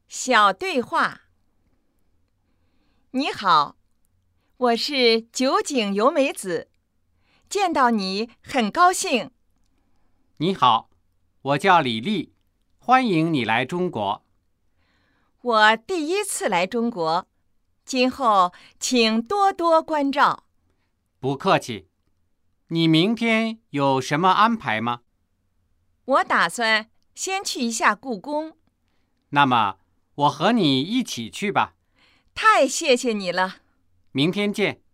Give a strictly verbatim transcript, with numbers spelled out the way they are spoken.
小对话。你好，我是酒井由美子，见到你很高兴。 你好，我叫李丽，欢迎你来中国。 我第一次来中国，今后请多多关照。 不客气。你明天有什么安排吗？ 我打算先去一下故宫。 那么我和你一起去吧。 太谢谢你了。 明天见。